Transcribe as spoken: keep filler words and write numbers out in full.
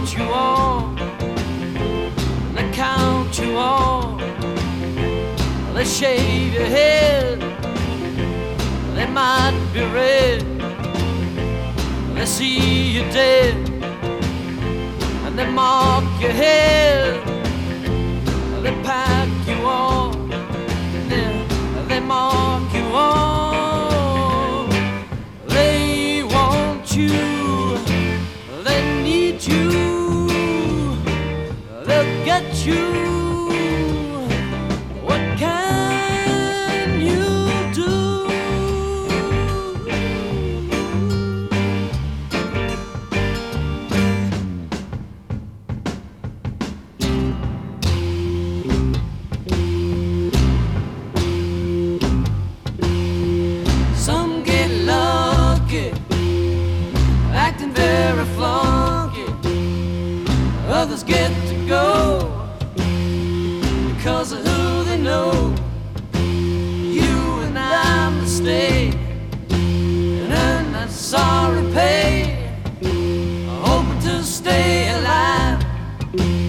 count you all, they count you all. They shave your head, they might be red. They see you dead, and they mark your head. They pack you all, they, they mark you all. They want you, they need you, they'll get you. What can you do? Some get lucky, acting very flunky. Others get to go because of who they know. You and I must stay and earn that sorry pay, hoping to stay alive.